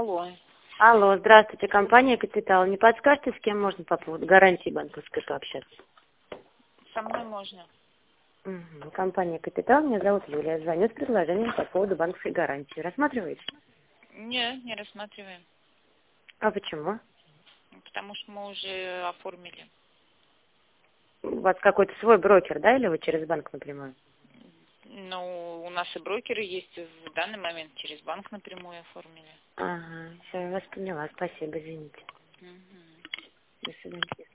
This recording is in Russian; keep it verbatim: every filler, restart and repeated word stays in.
Алло. Алло, здравствуйте, компания «Капитал». Не подскажете, с кем можно по поводу гарантии банковской пообщаться? Со мной можно. Угу. Компания «Капитал», меня зовут Юлия. Звоню с предложением по поводу банковской гарантии. Рассматриваете? Не, не рассматриваем. А почему? Потому что мы уже оформили. У вас какой-то свой брокер, да, или вы через банк напрямую? Ну, у нас и брокеры есть. В данный момент через банк напрямую оформили. Ага, все, я вас поняла. Спасибо, извините. Мгм. До свидания.